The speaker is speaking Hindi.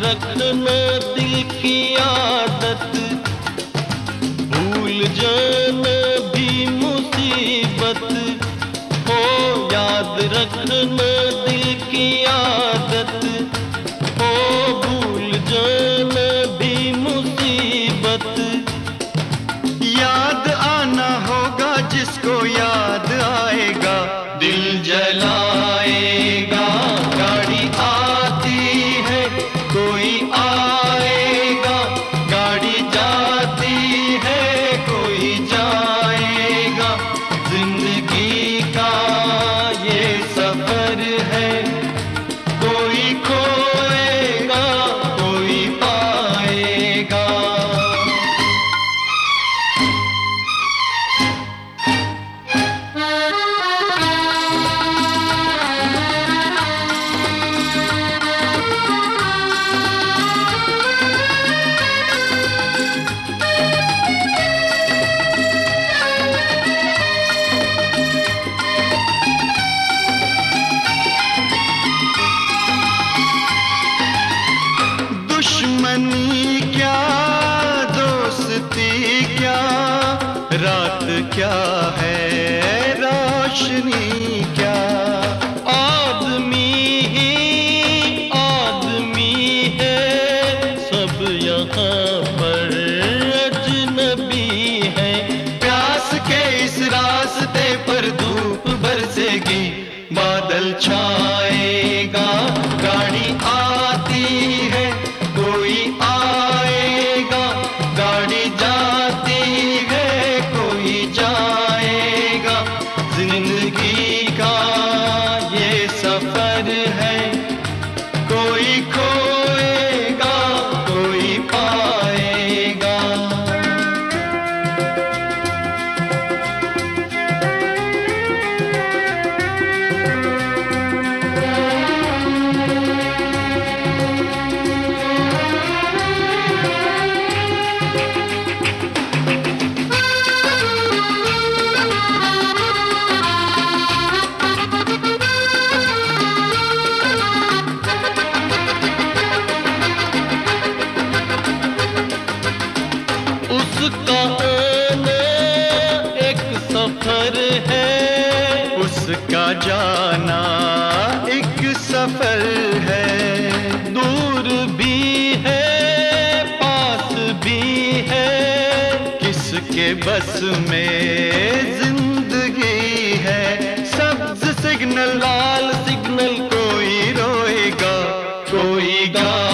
रखना दिल की आदत, भूल जाना भी मुसीबत हो। याद रखना दिल की आदत हो, भूल जाना भी मुसीबत। याद आना होगा जिसको याद आएगा, दिल जलाएगा। गाड़ी आती है कोई आएगा, गाड़ी जाती है कोई जाएगा। जिंदगी का ये सफर है, कोई खोएगा कोई पाएगा। दुश्मनी क्या दोस्ती क्या, रात क्या है रोशनी क्या। आदमी ही आदमी है, सब यहाँ पर अजनबी है। प्यास के इस रास्ते पर धूप बरसेगी, बादल छाएगा। गाड़ी आती है कोई आएगा, गाड़ी जाती है कोई जाएगा। जिंदगी का ये सफर है, कोई खोएगा कोई पाएगा। उसका आना एक सफर है, उसका जाना एक सफर है। दूर भी है पास भी है, किसके बस में जिंदगी है। सब्ज सिग्नल लाल सिग्नल कोई रोएगा कोई गा